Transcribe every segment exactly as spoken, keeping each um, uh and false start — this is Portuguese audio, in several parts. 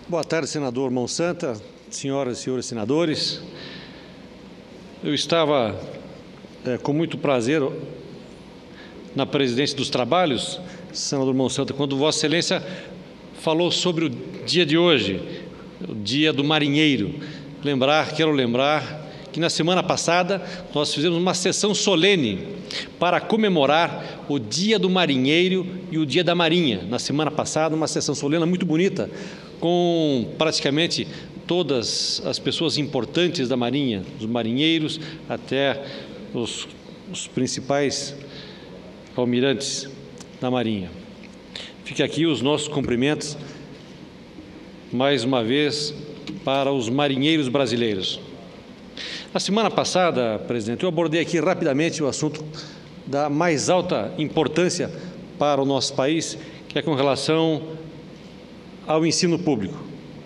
Boa tarde, senador Monsanta, senhoras e senhores senadores. Eu estava é, com muito prazer na presidência dos trabalhos, senador Monsanta, quando Vossa Excelência falou sobre o dia de hoje, o dia do marinheiro. Lembrar, quero lembrar que na semana passada nós fizemos uma sessão solene para comemorar o Dia do Marinheiro e o Dia da Marinha. Na semana passada, uma sessão solene muito bonita, com praticamente todas as pessoas importantes da Marinha, os marinheiros até os, os principais almirantes da Marinha. Fica aqui os nossos cumprimentos, mais uma vez, para os marinheiros brasileiros. Na semana passada, presidente, eu abordei aqui rapidamente o assunto da mais alta importância para o nosso país, que é com relação ao ensino público.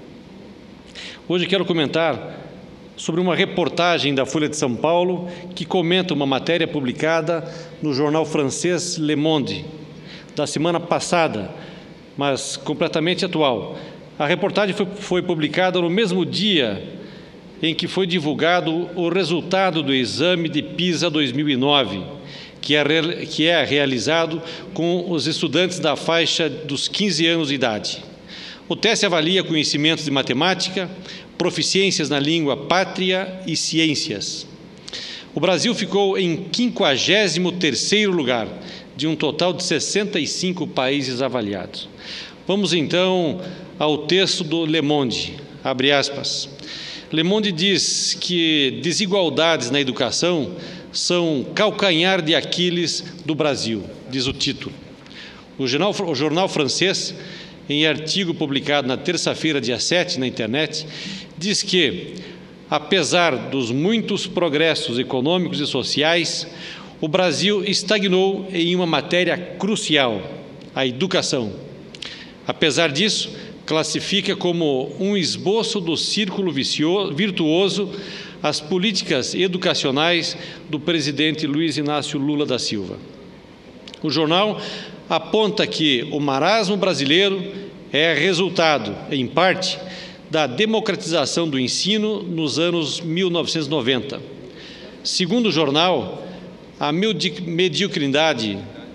Hoje quero comentar sobre uma reportagem da Folha de São Paulo que comenta uma matéria publicada no jornal francês Le Monde, da semana passada, mas completamente atual. A reportagem foi, foi publicada no mesmo dia em que foi divulgado o resultado do exame de PISA dois mil e nove, que é, que é realizado com os estudantes da faixa dos quinze anos de idade. O teste avalia conhecimentos de matemática, proficiências na língua pátria e ciências. O Brasil ficou em quinquagésimo terceiro lugar, de um total de sessenta e cinco países avaliados. Vamos então ao texto do Le Monde, abre aspas. Le Monde diz que desigualdades na educação são calcanhar de Aquiles do Brasil, diz o título. O jornal, o jornal francês, em artigo publicado na terça-feira, dia sete, na internet, diz que, apesar dos muitos progressos econômicos e sociais, o Brasil estagnou em uma matéria crucial, a educação. Apesar disso, classifica como um esboço do círculo vicioso, virtuoso as políticas educacionais do presidente Luiz Inácio Lula da Silva. O jornal aponta que o marasmo brasileiro é resultado, em parte, da democratização do ensino nos anos mil novecentos e noventa. Segundo o jornal, a mediocridade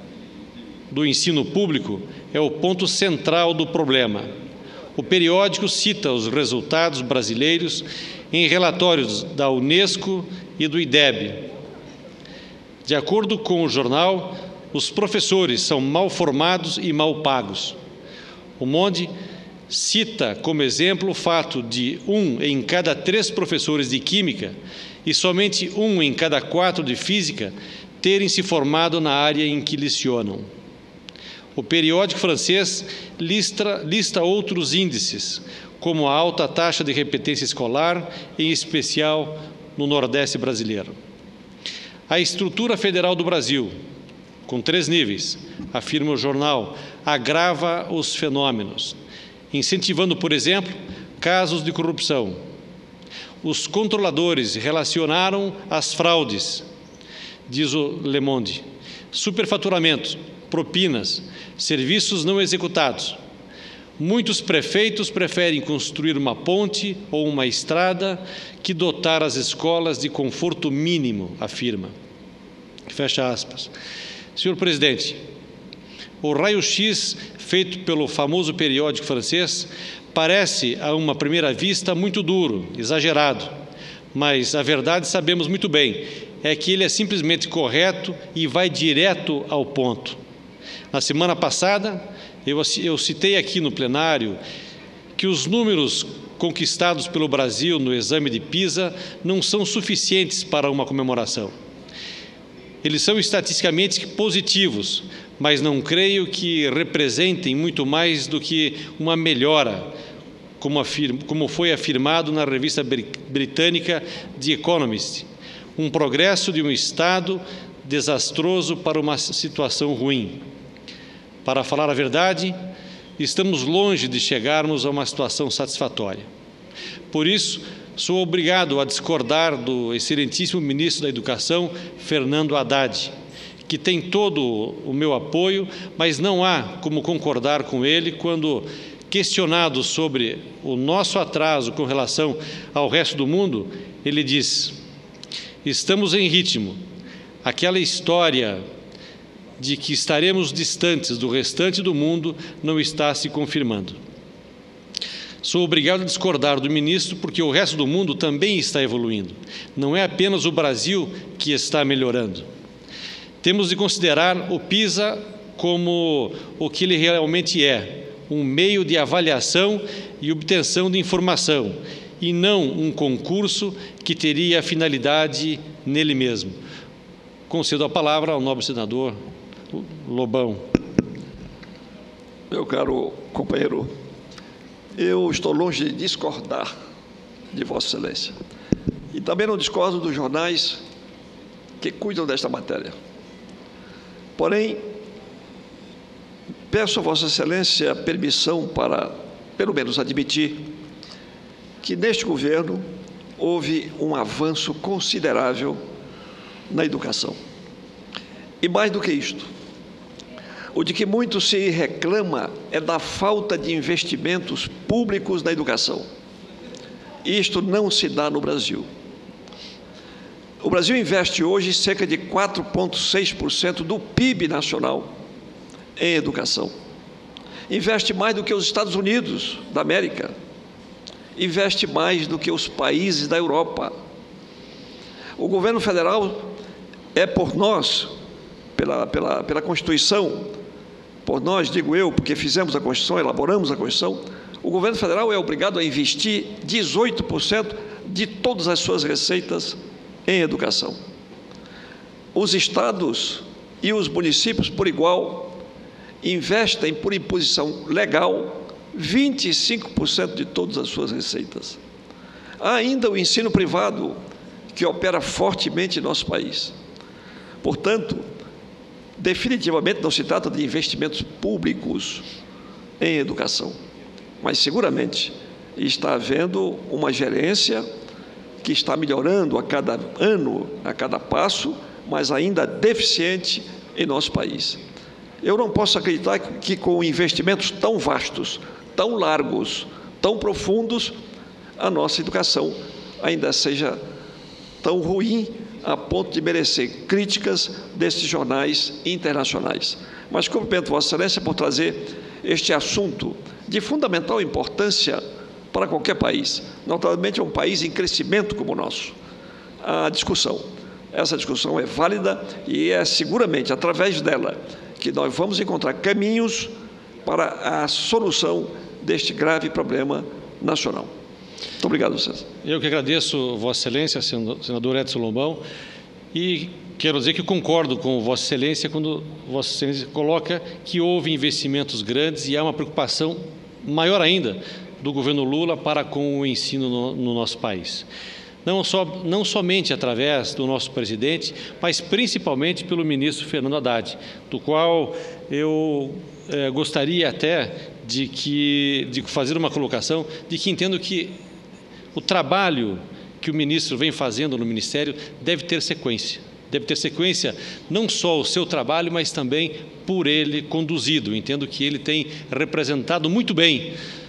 do ensino público é o ponto central do problema. O periódico cita os resultados brasileiros em relatórios da Unesco e do I D E B. De acordo com o jornal, os professores são mal formados e mal pagos. O Monde cita como exemplo o fato de um em cada três professores de Química e somente um em cada quatro de Física terem se formado na área em que lecionam. O periódico francês lista, lista outros índices, como a alta taxa de repetência escolar, em especial no Nordeste brasileiro. A estrutura federal do Brasil, com três níveis, afirma o jornal, agrava os fenômenos, incentivando, por exemplo, casos de corrupção. Os controladores relacionaram as fraudes, diz o Le Monde, superfaturamento, propinas, serviços não executados. Muitos prefeitos preferem construir uma ponte ou uma estrada que dotar as escolas de conforto mínimo, afirma. Fecha aspas. Senhor presidente, o raio-x feito pelo famoso periódico francês parece, a uma primeira vista, muito duro, exagerado, mas a verdade sabemos muito bem, é que ele é simplesmente correto e vai direto ao ponto. Na semana passada, eu, eu citei aqui no plenário que os números conquistados pelo Brasil no exame de PISA não são suficientes para uma comemoração. Eles são estatisticamente positivos, mas não creio que representem muito mais do que uma melhora, como, afirma, como foi afirmado na revista britânica The Economist, um progresso de um Estado desastroso para uma situação ruim. Para falar a verdade, estamos longe de chegarmos a uma situação satisfatória. Por isso, sou obrigado a discordar do excelentíssimo ministro da Educação, Fernando Haddad, que tem todo o meu apoio, mas não há como concordar com ele quando questionado sobre o nosso atraso com relação ao resto do mundo, ele diz: estamos em ritmo. Aquela história de que estaremos distantes do restante do mundo não está se confirmando. Sou obrigado a discordar do ministro porque o resto do mundo também está evoluindo. Não é apenas o Brasil que está melhorando. Temos de considerar o PISA como o que ele realmente é, um meio de avaliação e obtenção de informação, e não um concurso que teria a finalidade nele mesmo. Concedo a palavra ao nobre senador Lobão. Meu caro companheiro, eu estou longe de discordar de Vossa Excelência. E também não discordo dos jornais que cuidam desta matéria. Porém, peço a Vossa Excelência permissão para, pelo menos, admitir que neste governo houve um avanço considerável na educação. E mais do que isto, o de que muito se reclama é da falta de investimentos públicos na educação. Isto não se dá no Brasil. O Brasil investe hoje cerca de quatro vírgula seis por cento do P I B nacional em educação. Investe mais do que os Estados Unidos da América. Investe mais do que os países da Europa. O governo federal é por nós, pela, pela, pela Constituição, por nós, digo eu, porque fizemos a Constituição, elaboramos a Constituição, o governo federal é obrigado a investir dezoito por cento de todas as suas receitas em educação. Os estados e os municípios, por igual, investem por imposição legal vinte e cinco por cento de todas as suas receitas. Há ainda o ensino privado, que opera fortemente em nosso país. Portanto, definitivamente não se trata de investimentos públicos em educação, mas seguramente está havendo uma gerência que está melhorando a cada ano, a cada passo, mas ainda deficiente em nosso país. Eu não posso acreditar que com investimentos tão vastos, tão largos, tão profundos, a nossa educação ainda seja tão ruim a ponto de merecer críticas desses jornais internacionais. Mas cumprimento Vossa Excelência por trazer este assunto de fundamental importância para qualquer país, notadamente um país em crescimento como o nosso. A discussão, essa discussão é válida e é seguramente através dela que nós vamos encontrar caminhos para a solução deste grave problema nacional. Muito obrigado, senhor. Eu que agradeço, Vossa Excelência, senador Edson Lobão, e quero dizer que concordo com Vossa Excelência quando Vossa Excelência coloca que houve investimentos grandes e há uma preocupação maior ainda do governo Lula para com o ensino no, no nosso país. Não, só, não somente através do nosso presidente, mas principalmente pelo ministro Fernando Haddad, do qual eu eh, gostaria até de, que, de fazer uma colocação de que entendo que o trabalho que o ministro vem fazendo no Ministério deve ter sequência. Deve ter sequência não só o seu trabalho, mas também por ele conduzido. Entendo que ele tem representado muito bem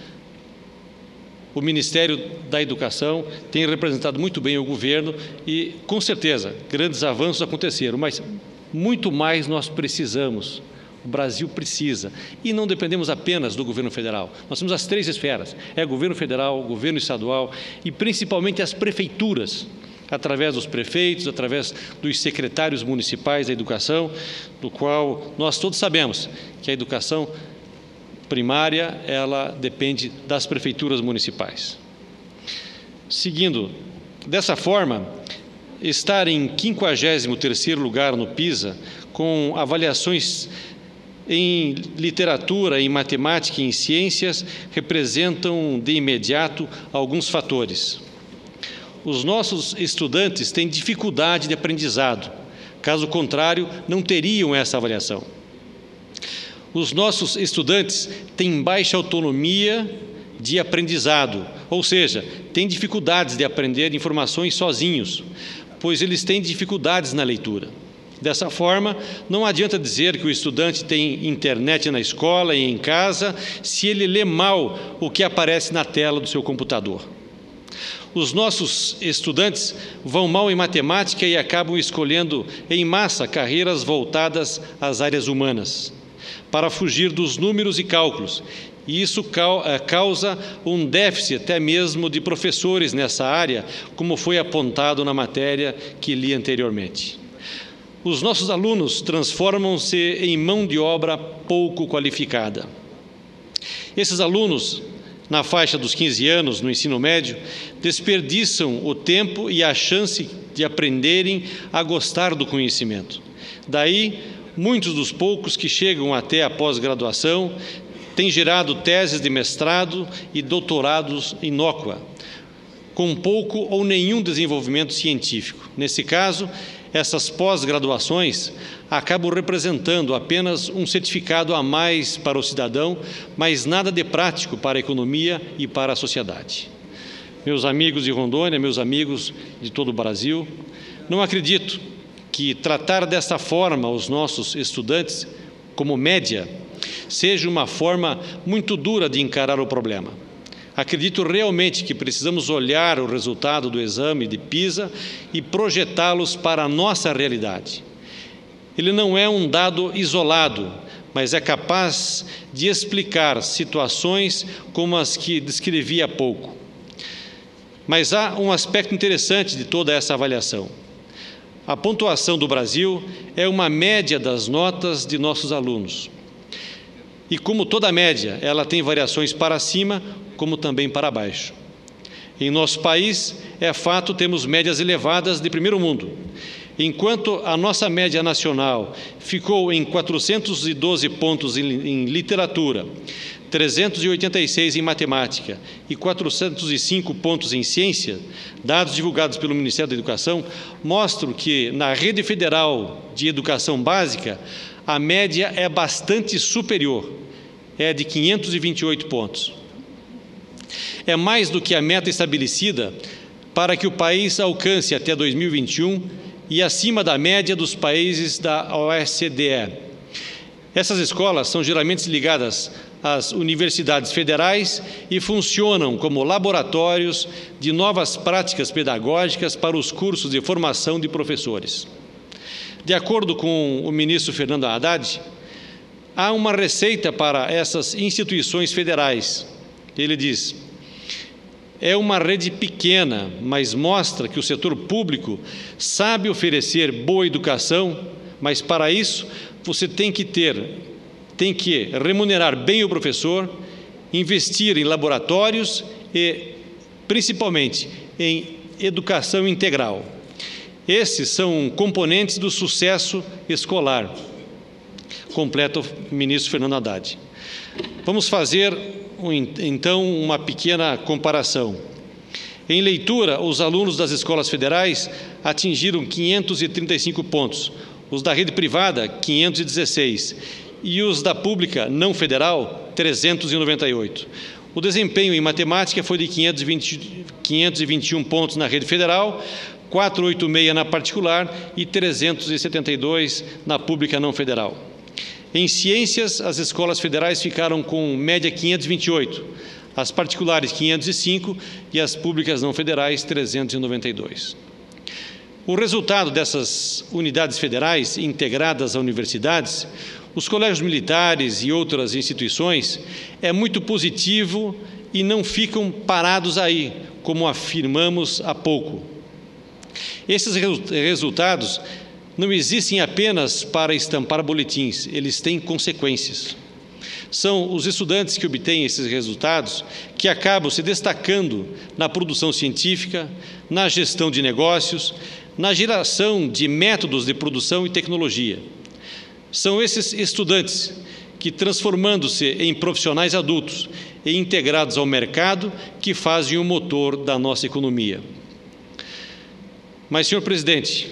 o Ministério da Educação, tem representado muito bem o governo e, com certeza, grandes avanços aconteceram, mas muito mais nós precisamos. O Brasil precisa. E não dependemos apenas do governo federal. Nós temos as três esferas. É governo federal, governo estadual e, principalmente, as prefeituras, através dos prefeitos, através dos secretários municipais da educação, do qual nós todos sabemos que a educação primária, ela depende das prefeituras municipais. Seguindo, dessa forma, estar em quinquagésimo terceiro lugar no PISA, com avaliações em literatura, em matemática e em ciências, representam de imediato alguns fatores. Os nossos estudantes têm dificuldade de aprendizado, caso contrário, não teriam essa avaliação. Os nossos estudantes têm baixa autonomia de aprendizado, ou seja, têm dificuldades de aprender informações sozinhos, pois eles têm dificuldades na leitura. Dessa forma, não adianta dizer que o estudante tem internet na escola e em casa se ele lê mal o que aparece na tela do seu computador. Os nossos estudantes vão mal em matemática e acabam escolhendo em massa carreiras voltadas às áreas humanas, para fugir dos números e cálculos. E isso causa um déficit até mesmo de professores nessa área, como foi apontado na matéria que li anteriormente. Os nossos alunos transformam-se em mão de obra pouco qualificada. Esses alunos, na faixa dos quinze anos, no ensino médio, desperdiçam o tempo e a chance de aprenderem a gostar do conhecimento. Daí, muitos dos poucos que chegam até a pós-graduação têm gerado teses de mestrado e doutorados inócua, com pouco ou nenhum desenvolvimento científico. Nesse caso, essas pós-graduações acabam representando apenas um certificado a mais para o cidadão, mas nada de prático para a economia e para a sociedade. Meus amigos de Rondônia, meus amigos de todo o Brasil, não acredito que tratar desta forma os nossos estudantes, como média, seja uma forma muito dura de encarar o problema. Acredito realmente que precisamos olhar o resultado do exame de PISA e projetá-los para a nossa realidade. Ele não é um dado isolado, mas é capaz de explicar situações como as que descrevi há pouco. Mas há um aspecto interessante de toda essa avaliação. A pontuação do Brasil é uma média das notas de nossos alunos. E como toda média, ela tem variações para cima, como também para baixo. Em nosso país, é fato, temos médias elevadas de primeiro mundo. Enquanto a nossa média nacional ficou em quatrocentos e doze pontos em, em literatura, trezentos e oitenta e seis em matemática e quatrocentos e cinco pontos em ciência, dados divulgados pelo Ministério da Educação, mostram que na rede federal de educação básica, a média é bastante superior, é de quinhentos e vinte e oito pontos. É mais do que a meta estabelecida para que o país alcance até dois mil e vinte e um e acima da média dos países da O E C D E. Essas escolas são geralmente ligadas às universidades federais e funcionam como laboratórios de novas práticas pedagógicas para os cursos de formação de professores. De acordo com o ministro Fernando Haddad, há uma receita para essas instituições federais. Ele diz: é uma rede pequena, mas mostra que o setor público sabe oferecer boa educação, mas para isso você tem que ter, tem que remunerar bem o professor, investir em laboratórios e, principalmente, em educação integral. Esses são componentes do sucesso escolar, completa o ministro Fernando Haddad. Vamos fazer, então, uma pequena comparação. Em leitura, os alunos das escolas federais atingiram quinhentos e trinta e cinco pontos, os da rede privada, quinhentos e dezesseis, e os da pública não federal, trezentos e noventa e oito. O desempenho em matemática foi de quinhentos e vinte e um pontos na rede federal, quatrocentos e oitenta e seis na particular e trezentos e setenta e dois na pública não federal. Em ciências, as escolas federais ficaram com média quinhentos e vinte e oito, as particulares quinhentos e cinco e as públicas não federais trezentos e noventa e dois. O resultado dessas unidades federais integradas a universidades, os colégios militares e outras instituições, é muito positivo e não ficam parados aí, como afirmamos há pouco. Esses resultados não existem apenas para estampar boletins, eles têm consequências. São os estudantes que obtêm esses resultados que acabam se destacando na produção científica, na gestão de negócios, na geração de métodos de produção e tecnologia. São esses estudantes que, transformando-se em profissionais adultos e integrados ao mercado, que fazem o motor da nossa economia. Mas, senhor presidente,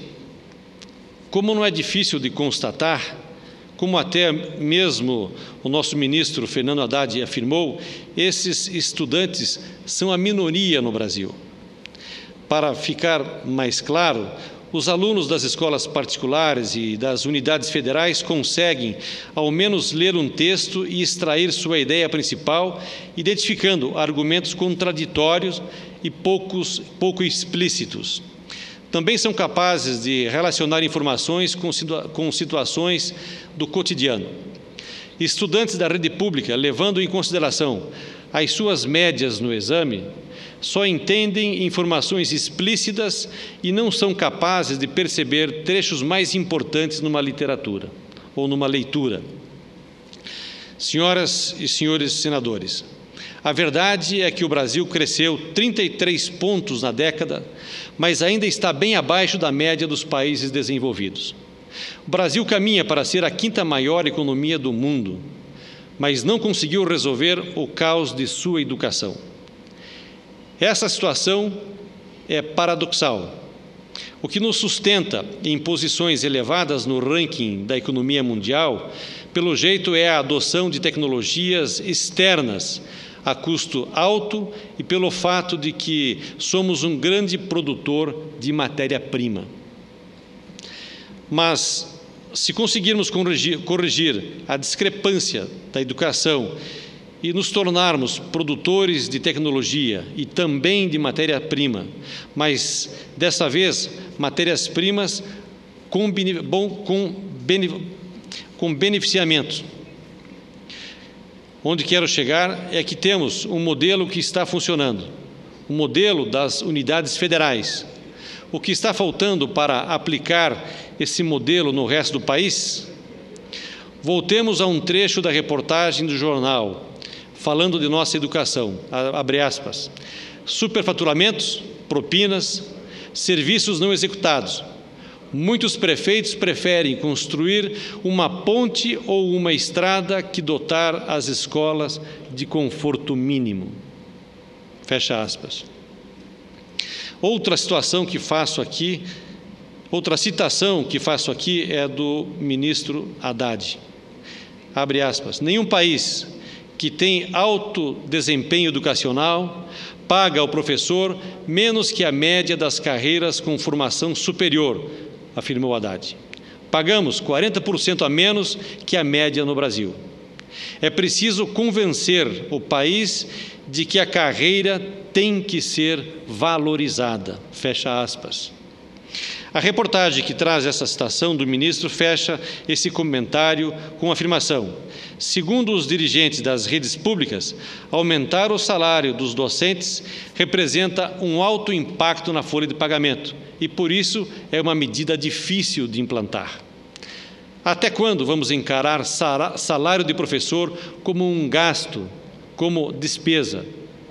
como não é difícil de constatar, como até mesmo o nosso ministro Fernando Haddad afirmou, esses estudantes são a minoria no Brasil. Para ficar mais claro, os alunos das escolas particulares e das unidades federais conseguem, ao menos, ler um texto e extrair sua ideia principal, identificando argumentos contraditórios e poucos, pouco explícitos. Também são capazes de relacionar informações com, situa- com situações do cotidiano. Estudantes da rede pública, levando em consideração as suas médias no exame, só entendem informações explícitas e não são capazes de perceber trechos mais importantes numa literatura ou numa leitura. Senhoras e senhores senadores, a verdade é que o Brasil cresceu trinta e três pontos na década, mas ainda está bem abaixo da média dos países desenvolvidos. O Brasil caminha para ser a quinta maior economia do mundo, mas não conseguiu resolver o caos de sua educação. Essa situação é paradoxal. O que nos sustenta em posições elevadas no ranking da economia mundial, pelo jeito, é a adoção de tecnologias externas a custo alto e pelo fato de que somos um grande produtor de matéria-prima. Mas, se conseguirmos corrigir, corrigir a discrepância da educação e nos tornarmos produtores de tecnologia e também de matéria-prima, mas, dessa vez, matérias-primas com, com, com beneficiamento. Onde quero chegar é que temos um modelo que está funcionando, o um modelo das unidades federais. O que está faltando para aplicar esse modelo no resto do país? Voltemos a um trecho da reportagem do jornal, falando de nossa educação, abre aspas, superfaturamentos, propinas, serviços não executados. Muitos prefeitos preferem construir uma ponte ou uma estrada que dotar as escolas de conforto mínimo. Fecha aspas. Outra situação que faço aqui, outra citação que faço aqui é do ministro Haddad. Abre aspas. Nenhum país que tem alto desempenho educacional paga ao professor menos que a média das carreiras com formação superior, afirmou Haddad. Pagamos quarenta por cento a menos que a média no Brasil. É preciso convencer o país de que a carreira tem que ser valorizada. Fecha aspas. A reportagem que traz essa citação do ministro fecha esse comentário com a afirmação: segundo os dirigentes das redes públicas, aumentar o salário dos docentes representa um alto impacto na folha de pagamento e, por isso, é uma medida difícil de implantar. Até quando vamos encarar salário de professor como um gasto, como despesa?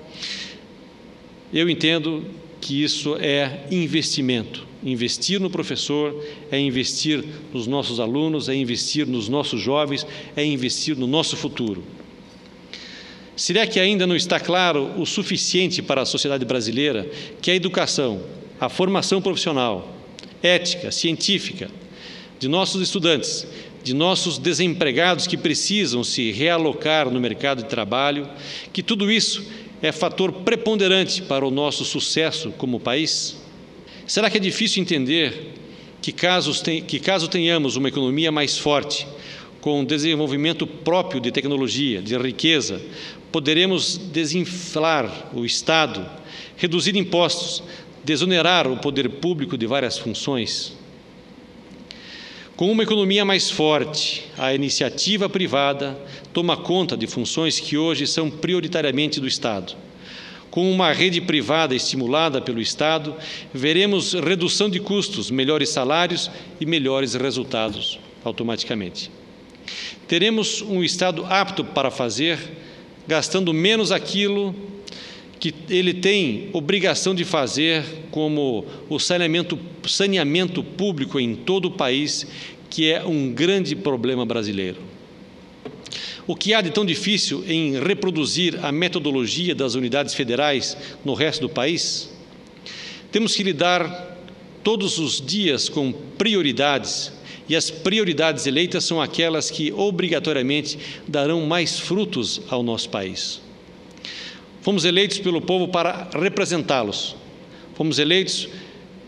Eu entendo que isso é investimento. Investir no professor é investir nos nossos alunos, é investir nos nossos jovens, é investir no nosso futuro. Será que ainda não está claro o suficiente para a sociedade brasileira que a educação, a formação profissional, ética, científica, de nossos estudantes, de nossos desempregados que precisam se realocar no mercado de trabalho, que tudo isso é fator preponderante para o nosso sucesso como país? Será que é difícil entender que, casos tem, que caso tenhamos uma economia mais forte, com desenvolvimento próprio de tecnologia, de riqueza, poderemos desinflar o Estado, reduzir impostos, desonerar o poder público de várias funções? Com uma economia mais forte, a iniciativa privada toma conta de funções que hoje são prioritariamente do Estado. Com uma rede privada estimulada pelo Estado, veremos redução de custos, melhores salários e melhores resultados automaticamente. Teremos um Estado apto para fazer, gastando menos aquilo que ele tem obrigação de fazer, como o saneamento, saneamento público em todo o país, que é um grande problema brasileiro. O que há de tão difícil em reproduzir a metodologia das unidades federais no resto do país? Temos que lidar todos os dias com prioridades, e as prioridades eleitas são aquelas que obrigatoriamente darão mais frutos ao nosso país. Fomos eleitos pelo povo para representá-los. Fomos eleitos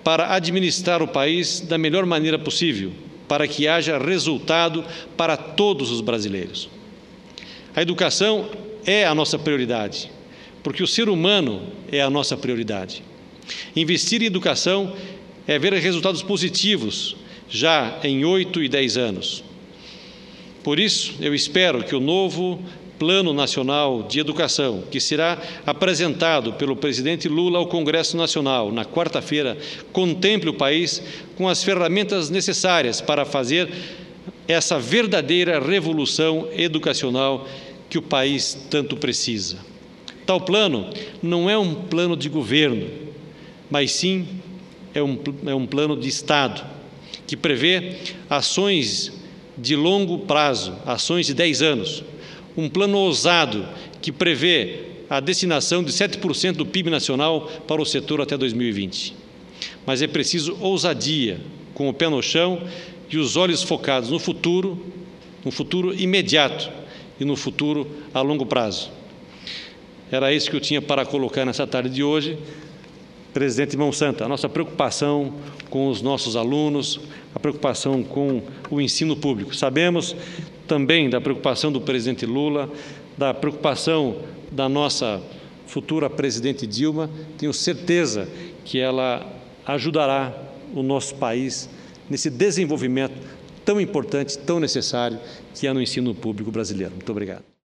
para administrar o país da melhor maneira possível, para que haja resultado para todos os brasileiros. A educação é a nossa prioridade, porque o ser humano é a nossa prioridade. Investir em educação é ver resultados positivos já em oito e dez anos. Por isso, eu espero que o novo Plano Nacional de Educação, que será apresentado pelo presidente Lula ao Congresso Nacional na quarta-feira, contemple o país com as ferramentas necessárias para fazer essa verdadeira revolução educacional que o país tanto precisa. Tal plano não é um plano de governo, mas sim é um, é um plano de Estado, que prevê ações de longo prazo, ações de dez anos, um plano ousado que prevê a destinação de sete por cento do P I B nacional para o setor até dois mil e vinte. Mas é preciso ousadia, com o pé no chão e os olhos focados no futuro, no futuro imediato e no futuro a longo prazo. Era isso que eu tinha para colocar nessa tarde de hoje. Presidente Monsanto, a nossa preocupação com os nossos alunos, a preocupação com o ensino público. Sabemos também da preocupação do presidente Lula, da preocupação da nossa futura presidente Dilma. Tenho certeza que ela ajudará o nosso país nesse desenvolvimento tão importante, tão necessário, que é no ensino público brasileiro. Muito obrigado.